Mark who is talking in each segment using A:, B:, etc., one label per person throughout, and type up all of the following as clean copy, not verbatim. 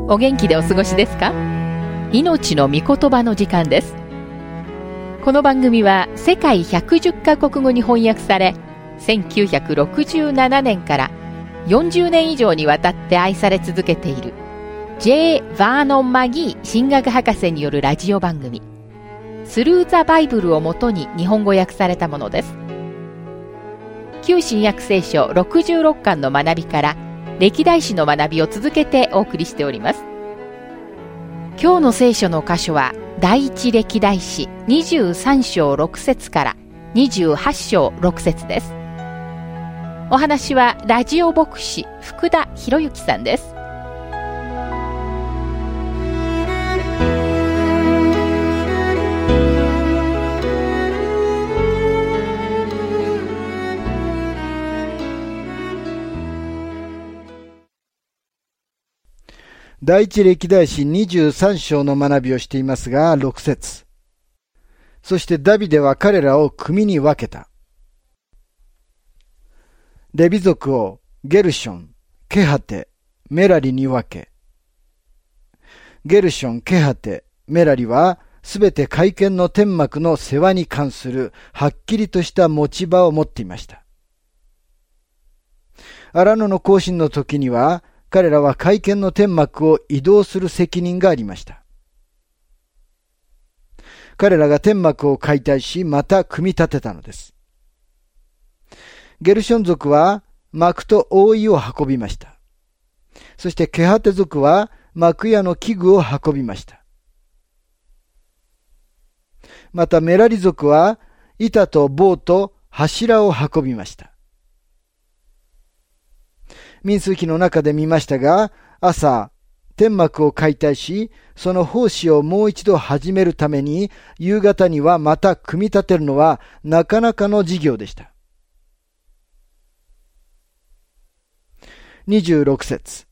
A: お元気でお過ごしですか？命の御言葉の時間です。この番組は世界110カ国語に翻訳され、1967年から40年以上にわたって愛され続けている J. バーノン・マギー神学博士によるラジオ番組スルー・ザ・バイブルをもとに日本語訳されたものです。旧新約聖書66巻の学びから歴代史の学びを続けてお送りしております。今日の聖書の箇所は第一歴代史23章6節から28章6節です。お話はラジオ牧師福田博之さんです。
B: 第一歴代史23章の学びをしていますが、6節。そしてダビデは彼らを組に分けた。レビ族をゲルション、ケハテ、メラリに分け。ゲルション、ケハテ、メラリはすべて会見の天幕の世話に関するはっきりとした持ち場を持っていました。荒野の行進の時には、彼らは会見の天幕を移動する責任がありました。彼らが天幕を解体し、また組み立てたのです。ゲルション族は幕と覆いを運びました。そしてケハテ族は幕屋の器具を運びました。またメラリ族は板と棒と柱を運びました。民数記の中で見ましたが、朝、天幕を解体し、その奉仕をもう一度始めるために、夕方にはまた組み立てるのはなかなかの事業でした。26節。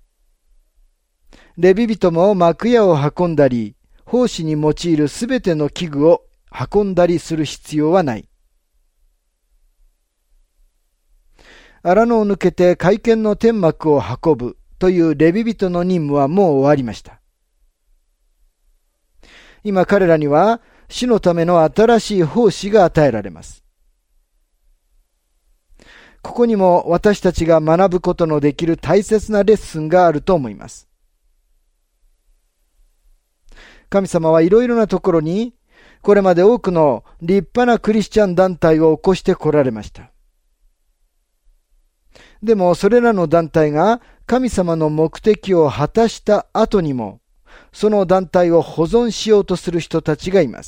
B: レビ人も幕屋を運んだり、奉仕に用いるすべての器具を運んだりする必要はない。荒野を抜けて会見の天幕を運ぶというレビ人の任務はもう終わりました。今彼らには死のための新しい奉仕が与えられます。ここにも私たちが学ぶことのできる大切なレッスンがあると思います。神様はいろいろなところにこれまで多くの立派なクリスチャン団体を起こしてこられました。でもそれらの団体が神様の目的を果たした後にも、その団体を保存しようとする人たちがいます。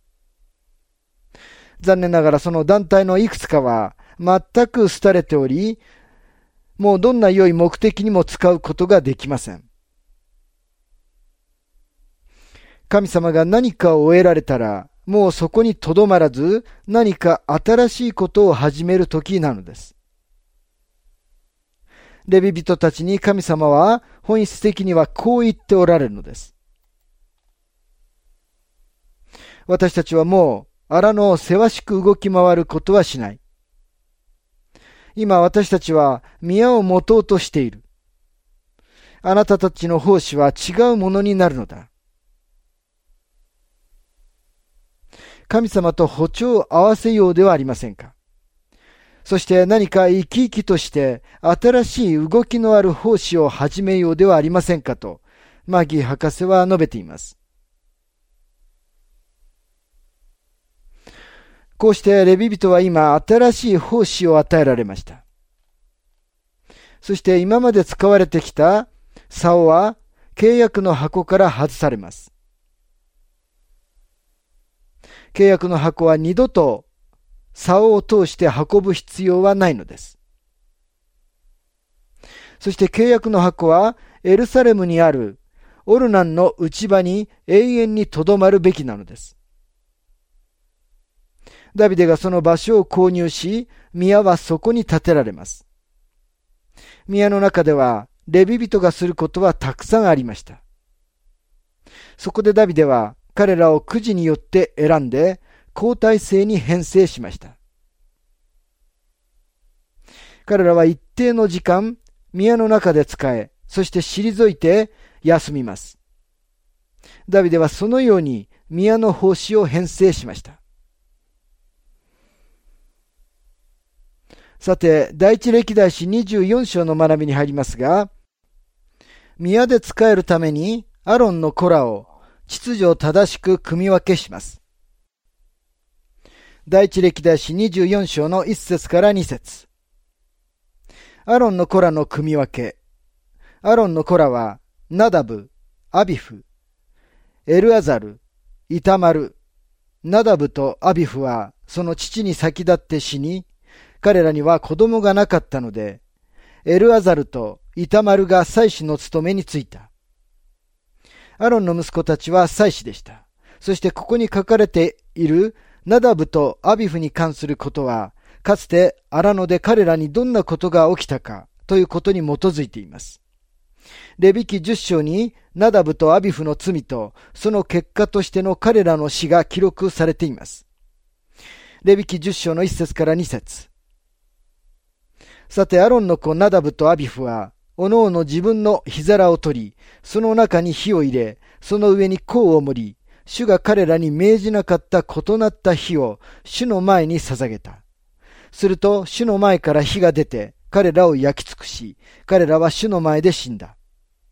B: 残念ながらその団体のいくつかは全く廃れており、もうどんな良い目的にも使うことができません。神様が何かを終えられたら、もうそこにとどまらず、何か新しいことを始める時なのです。レビ人たちに神様は本質的にはこう言っておられるのです。私たちはもう荒野をせわしく動き回ることはしない。今私たちは宮を持とうとしている。あなたたちの奉仕は違うものになるのだ。神様と歩調を合わせようではありませんか。そして何か生き生きとして新しい動きのある奉仕を始めようではありませんかと、マギー博士は述べています。こうしてレビ人は今新しい奉仕を与えられました。そして今まで使われてきた竿は契約の箱から外されます。契約の箱は二度と竿を通して運ぶ必要はないのです。そして契約の箱はエルサレムにあるオルナンの内場に永遠にとどまるべきなのです。ダビデがその場所を購入し、宮はそこに建てられます。宮の中ではレビ人がすることはたくさんありました。そこでダビデは彼らをくじによって選んで交代制に編成しました。彼らは一定の時間、宮の中で仕え、そして退いて休みます。ダビデはそのように宮の奉仕を編成しました。さて、第一歴代史24章の学びに入りますが、宮で仕えるためにアロンの子らを秩序を正しく組み分けします。第一歴代史24章の1節から2節。アロンの子らの組み分け。アロンの子らは、ナダブ、アビフ、エルアザル、イタマル。ナダブとアビフはその父に先立って死に、彼らには子供がなかったので、エルアザルとイタマルが祭司の務めに就いた。アロンの息子たちは祭司でした。そしてここに書かれているナダブとアビフに関することは、かつて荒野で彼らにどんなことが起きたかということに基づいています。レビ記10章にナダブとアビフの罪とその結果としての彼らの死が記録されています。レビ記10章の1節から2節。さてアロンの子ナダブとアビフはおのおの自分の火皿を取り、その中に火を入れ、その上に香を盛り、主が彼らに命じなかった異なった火を主の前に捧げた。すると主の前から火が出て彼らを焼き尽くし、彼らは主の前で死んだ。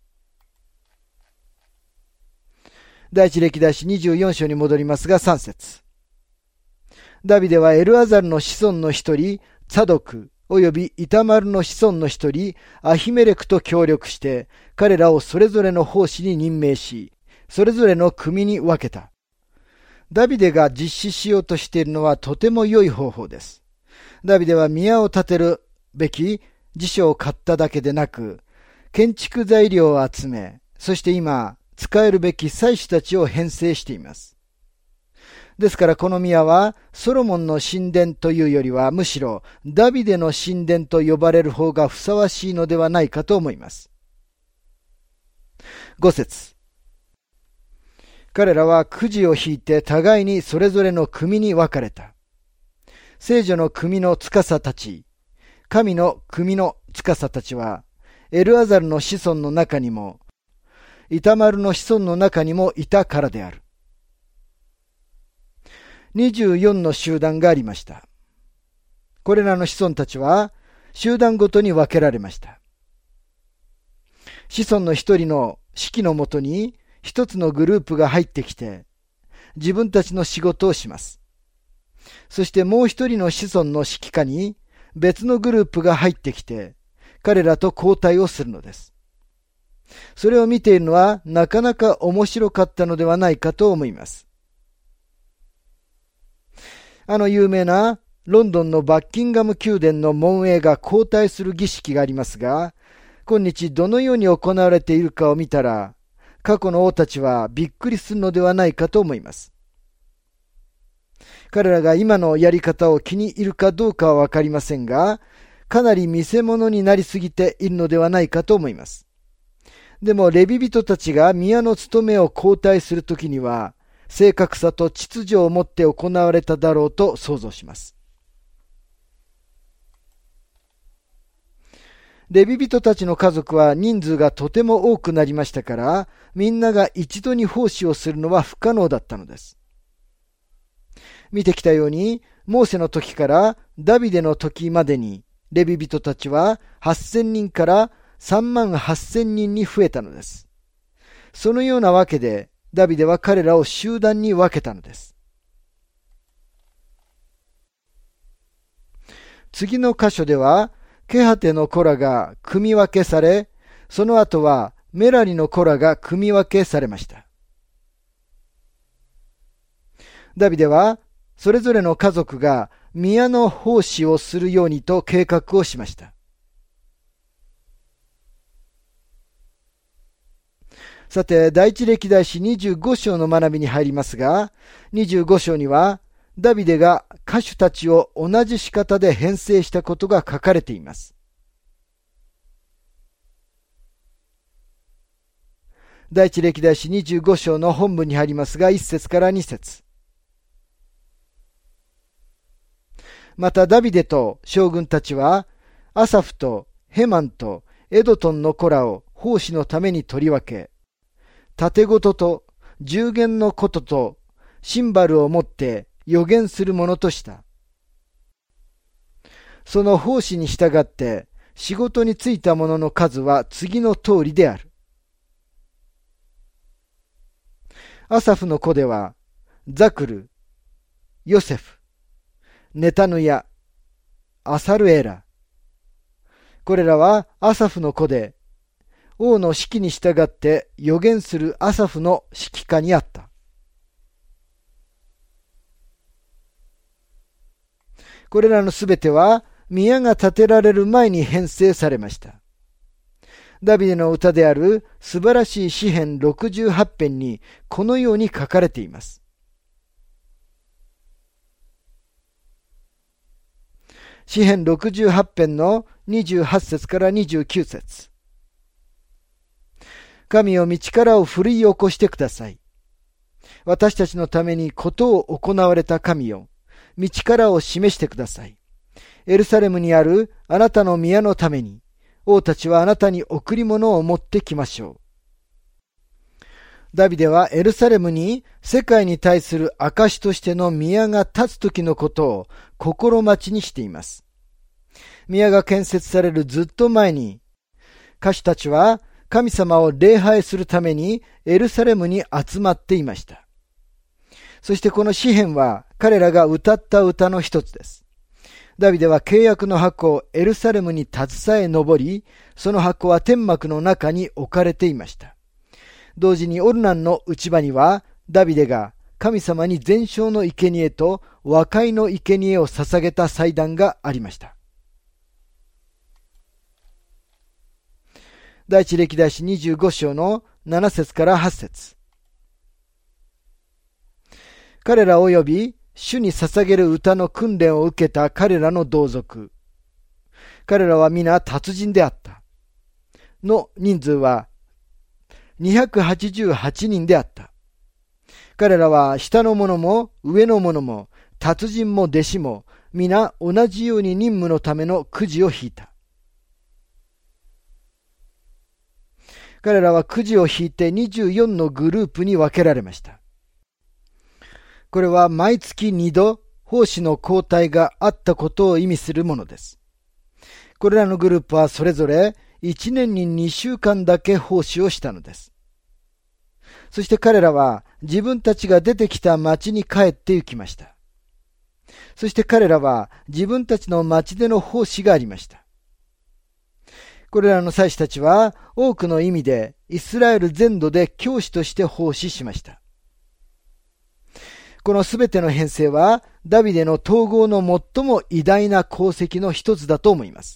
B: 第一歴代史24章に戻りますが3節。ダビデはエルアザルの子孫の一人、ツァドク、およびイタマルの子孫の一人、アヒメレクと協力して、彼らをそれぞれの奉仕に任命し、それぞれの組に分けた。ダビデが実施しようとしているのはとても良い方法です。ダビデは宮を建てるべき辞書を買っただけでなく、建築材料を集め、そして今、使えるべき祭司たちを編成しています。ですからこの宮はソロモンの神殿というよりはむしろダビデの神殿と呼ばれる方がふさわしいのではないかと思います。5節。彼らはくじを引いて互いにそれぞれの組に分かれた。聖女の組の司たち、神の組の司たちはエルアザルの子孫の中にもイタマルの子孫の中にもいたからである。24の集団がありました。これらの子孫たちは集団ごとに分けられました。子孫の一人の指揮のもとに一つのグループが入ってきて自分たちの仕事をします。そしてもう一人の子孫の指揮下に別のグループが入ってきて彼らと交代をするのです。それを見ているのはなかなか面白かったのではないかと思います。有名なロンドンのバッキンガム宮殿の門営が交代する儀式がありますが、今日どのように行われているかを見たら、過去の王たちはびっくりするのではないかと思います。彼らが今のやり方を気に入るかどうかはわかりませんが、かなり見せ物になりすぎているのではないかと思います。でもレビ人たちが宮の務めを交代するときには、正確さと秩序をもって行われただろうと想像します。レビ人たちの家族は人数がとても多くなりましたから、みんなが一度に奉仕をするのは不可能だったのです。見てきたように、モーセの時からダビデの時までに、レビ人たちは8000人から38000人に増えたのです。そのようなわけで、ダビデは彼らを集団に分けたのです。次の箇所では、ケハテの子らが組み分けされ、その後はメラリの子らが組み分けされました。ダビデは、それぞれの家族が宮の奉仕をするようにと計画をしました。さて、第一歴代史25章の学びに入りますが、25章には、ダビデが歌手たちを同じ仕方で編成したことが書かれています。第一歴代史25章の本文に入りますが、1節から2節。またダビデと将軍たちは、アサフとヘマンとエドトンの子らを奉仕のために取り分け、 盾事と十弦のこととシンバルを持って予言するものとした。その奉仕に従って仕事に就いた者の数は次の通りである。アサフの子では、ザクル、ヨセフ、ネタヌヤ、アサルエラ。これらはアサフの子で、王の指揮に従って予言するアサフの指揮下にあった。これらのすべては、宮が建てられる前に編成されました。ダビデの歌である素晴らしい詩編68編にこのように書かれています。詩編68編の28節から29節。神を道からを奮い起こしてください。私たちのためにことを行われた神よ、道からを示してください。エルサレムにあるあなたの宮のために、王たちはあなたに贈り物を持ってきましょう。ダビデはエルサレムに世界に対する証としての宮が立つ時のことを心待ちにしています。宮が建設されるずっと前に、歌手たちは神様を礼拝するためにエルサレムに集まっていました。そしてこの詩編は彼らが歌った歌の一つです。ダビデは契約の箱をエルサレムに携え上り、その箱は天幕の中に置かれていました。同時にオルナンの内場には、ダビデが神様に全焼の生贄と和解の生贄を捧げた祭壇がありました。第一歴代史25章の7節から8節。彼ら及び主に捧げる歌の訓練を受けた彼らの同族。彼らは皆達人であった。の人数は288人であった。彼らは下の者も上の者も達人も弟子も皆同じように任務のためのくじを引いた。彼らはくじを引いて24のグループに分けられました。これは毎月2度奉仕の交代があったことを意味するものです。これらのグループはそれぞれ1年に2週間だけ奉仕をしたのです。そして彼らは自分たちが出てきた町に帰って行きました。そして彼らは自分たちの町での奉仕がありました。これらの祭司たちは多くの意味でイスラエル全土で教師として奉仕しました。このすべての編成はダビデの統合の最も偉大な功績の一つだと思います。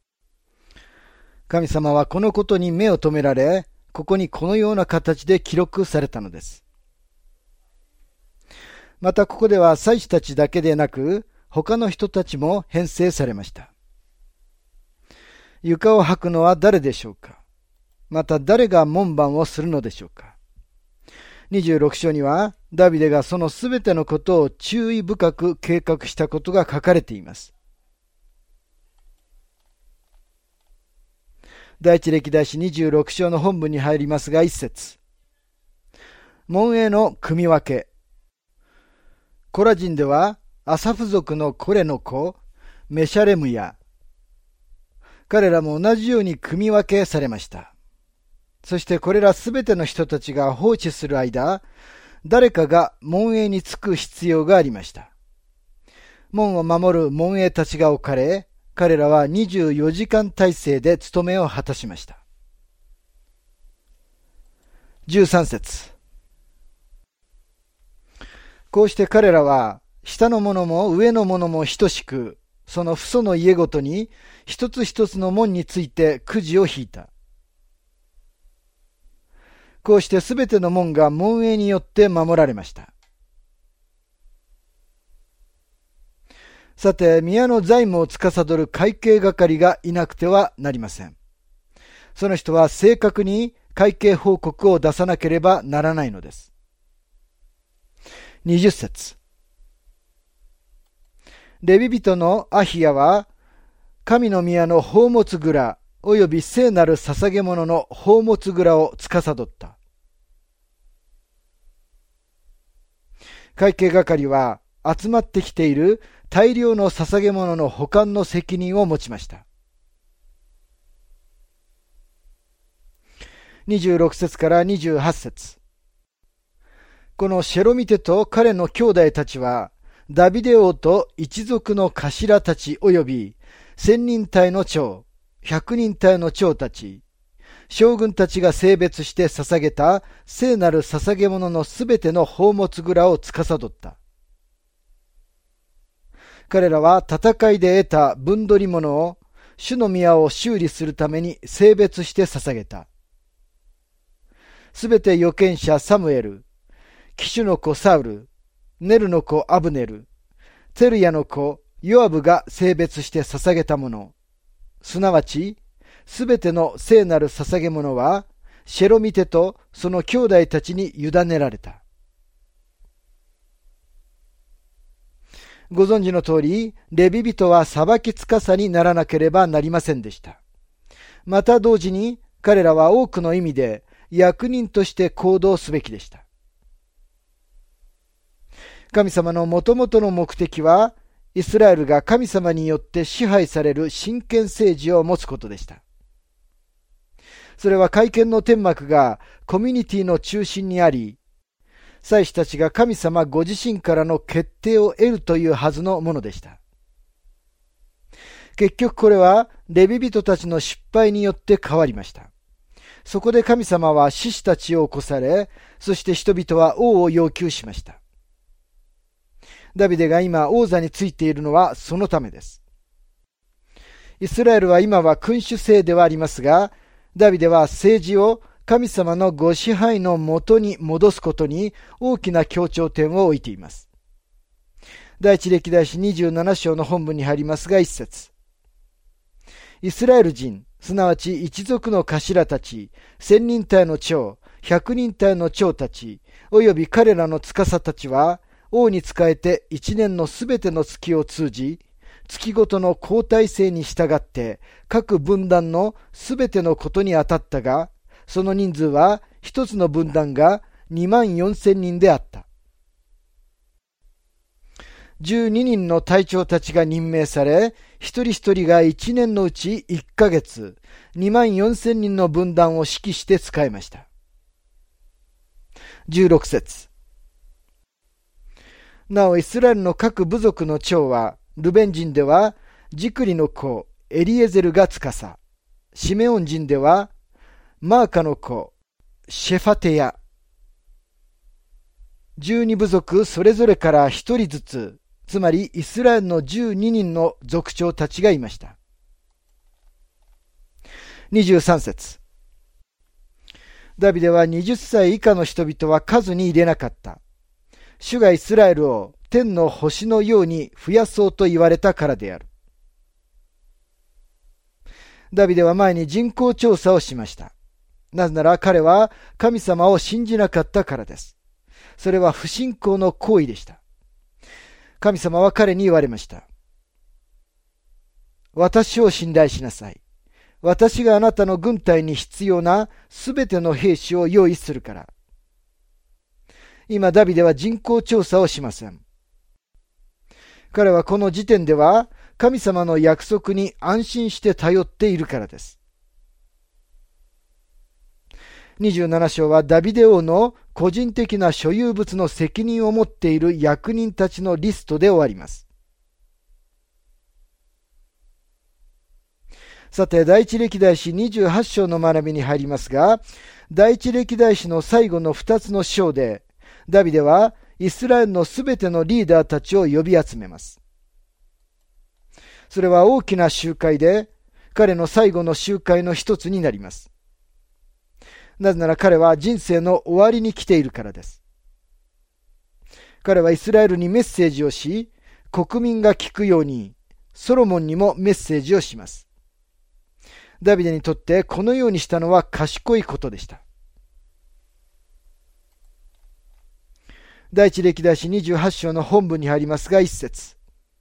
B: 神様はこのことに目を留められ、ここにこのような形で記録されたのです。またここでは祭司たちだけでなく、他の人たちも編成されました。床を履くのは誰でしょうか。また誰が門番をするのでしょうか。26章にはダビデがそのすべてのことを注意深く計画したことが書かれています。第一歴代史26章の本文に入りますが、1節。門営の組み分け。コラ人ではアサフ族のコレの子メシャレムや、彼らも同じように組み分けされました。そしてこれらすべての人たちが放置する間、誰かが門営につく必要がありました。門を守る門営たちが置かれ、彼らは24時間体制で務めを果たしました。13節。こうして彼らは下の者も上の者も等しく、その父祖の家ごとに一つ一つの門についてくじを引いた。こうしてすべての門が門営によって守られました。さて、宮の財務を司る会計係がいなくてはなりません。その人は正確に会計報告を出さなければならないのです。20節。レビ人のアヒヤは、神の宮の宝物蔵および聖なる捧げ物の宝物蔵を司った。 会計係は集まってきている大量の捧げ物の保管の責任を持ちました。26節から28節。このシェロミテと彼の兄弟たちは、ダビデ王と一族の頭たち及び千人隊の長、百人隊の長たち、将軍たちが性別して捧げた聖なる捧げ物のすべての宝物蔵を司った。彼らは戦いで得た分取り物を主の宮を修理するために性別して捧げた。すべて預言者サムエル、キシュの子サウル、ネルの子アブネル、ツェルヤの子ヨアブが性別して捧げたもの、すなわちすべての聖なる捧げ物はシェロミテとその兄弟たちに委ねられた。ご存知の通り、レビ人は裁き司にならなければなりませんでした。また同時に彼らは多くの意味で役人として行動すべきでした。神様のもともとの目的は、イスラエルが神様によって支配される真剣政治を持つことでした。それは会見の天幕がコミュニティの中心にあり、祭司たちが神様ご自身からの決定を得るというはずのものでした。結局これはレビ人たちの失敗によって変わりました。そこで神様は士師たちを起こされ、そして人々は王を要求しました。ダビデが今王座についているのはそのためです。イスラエルは今は君主制ではありますが、ダビデは政治を神様のご支配のもとに戻すことに大きな強調点を置いています。第一歴代史27章の本文に入りますが、一節。イスラエル人、すなわち一族の頭たち、千人隊の長、百人隊の長たち、および彼らの司たちは、王に仕えて一年のすべての月を通じ、月ごとの交代制に従って各分断のすべてのことに当たったが、その人数は一つの分断が24,000人であった。12人の隊長たちが任命され、一人一人が1年のうち1ヶ月、24,000人の分断を指揮して仕えました。16節。なおイスラエルの各部族の長は、ルベン人ではジクリの子エリエゼルが司、シメオン人ではマーカの子シェファテヤ、12部族それぞれから一人ずつ、つまりイスラエルの12人の族長たちがいました。23節。ダビデは20歳以下の人々は数に入れなかった。主がイスラエルを天の星のように増やそうと言われたからである。ダビデは前に人口調査をしました。なぜなら彼は神様を信じなかったからです。それは不信仰の行為でした。神様は彼に言われました。私を信頼しなさい。私があなたの軍隊に必要なすべての兵士を用意するから。今ダビデは人口調査をしません。彼はこの時点では神様の約束に安心して頼っているからです。27章はダビデ王の個人的な所有物の責任を持っている役人たちのリストで終わります。さて、第一歴代史28章の学びに入りますが、第一歴代史の最後の2つの章で、ダビデはイスラエルのすべてのリーダーたちを呼び集めます。それは大きな集会で、彼の最後の集会の一つになります。なぜなら彼は人生の終わりに来ているからです。彼はイスラエルにメッセージをし、国民が聞くように、ソロモンにもメッセージをします。ダビデにとってこのようにしたのは賢いことでした。第一歴代史28章の本文に入りますが、一節。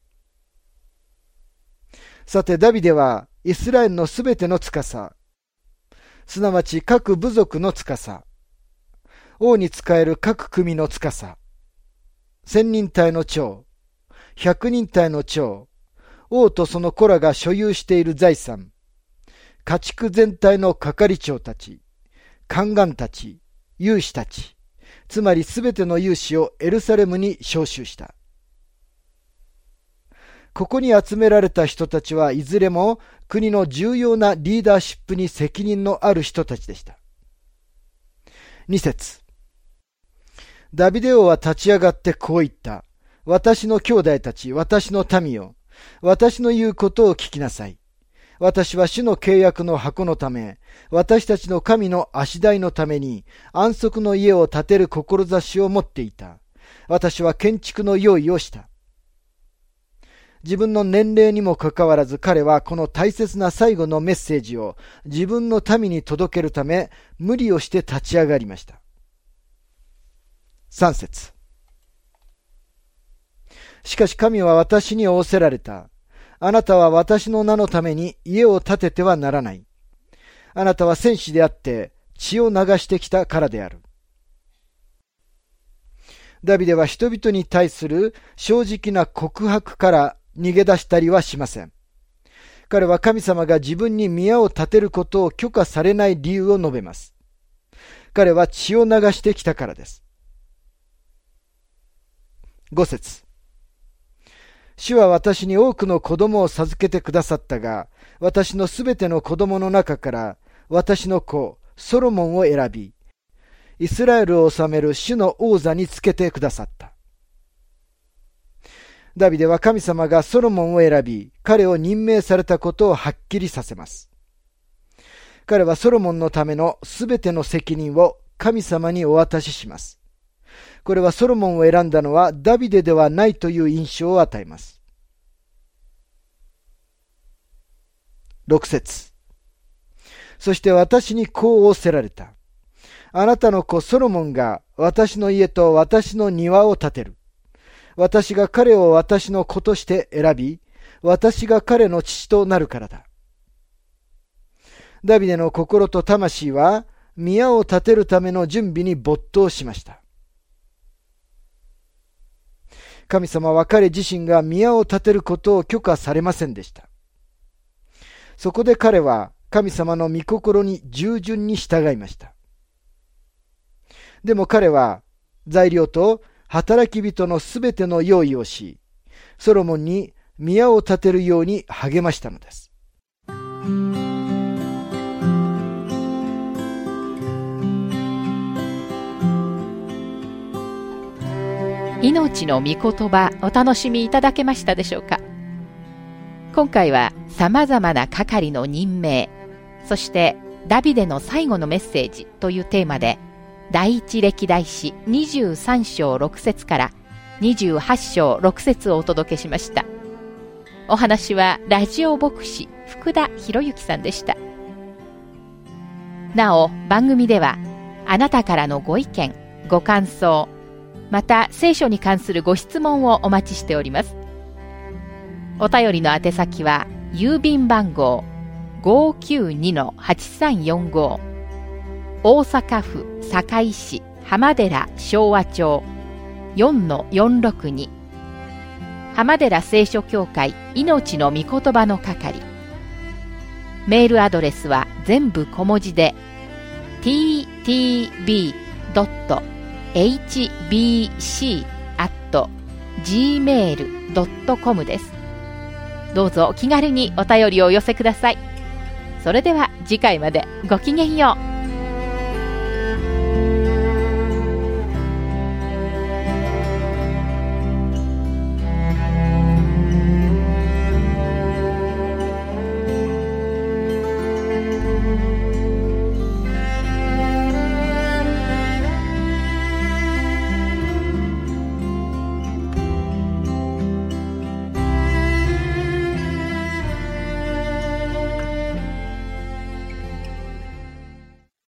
B: さてダビデはイスラエルのすべての司、すなわち各部族の司、王に仕える各組の司、 1000人隊の長、100人隊の長、王とその子らが所有している財産、家畜全体の係長たち、宦官たち、有志たち、つまりすべての有志をエルサレムに招集した。ここに集められた人たちはいずれも国の重要なリーダーシップに責任のある人たちでした。2節。ダビデ王は立ち上がってこう言った。私の兄弟たち、私の民よ、私の言うことを聞きなさい。私は主の契約の箱のため、私たちの神の足台のために安息の家を建てる志を持っていた。私は建築の用意をした。自分の年齢にもかかわらず彼はこの大切な最後のメッセージを自分の民に届けるため無理をして立ち上がりました。3節。しかし神は私に仰せられた。あなたは私の名のために家を建ててはならない。あなたは戦士であって血を流してきたからである。ダビデは人々に対する正直な告白から逃げ出したりはしません。彼は神様が自分に宮を建てることを許可されない理由を述べます。彼は血を流してきたからです。5節。主は私に多くの子供を授けてくださったが、私のすべての子供の中から私の子ソロモンを選び、イスラエルを治める主の王座につけてくださった。ダビデは神様がソロモンを選び、彼を任命されたことをはっきりさせます。彼はソロモンのためのすべての責任を神様にお渡しします。これはソロモンを選んだのはダビデではないという印象を与えます。6節。そして私にこう仰せられた。あなたの子ソロモンが私の家と私の庭を建てる。私が彼を私の子として選び、私が彼の父となるからだ。ダビデの心と魂は宮を建てるための準備に没頭しました。神様は彼自身が宮を建てることを許可されませんでした。そこで彼は神様の御心に従順に従いました。でも彼は材料と働き人のすべての用意をし、ソロモンに宮を建てるように励ましたのです。
A: 命の御言葉お楽しみいただけましたでしょうか。今回は様々な係の任命、そしてダビデの最後のメッセージというテーマで、第一歴代史23章6節から28章6節をお届けしました。お話はラジオ牧師福田博之さんでした。なお番組ではあなたからのご意見、ご感想、また聖書に関するご質問をお待ちしております。お便りの宛先は郵便番号 592-8345 大阪府堺市浜寺昭和町 4-462 浜寺聖書協会命の御言葉の係。メールアドレスは全部小文字で ttb.hbc@gmail.com です。どうぞ気軽にお便りをお寄せください。それでは次回までごきげんよう。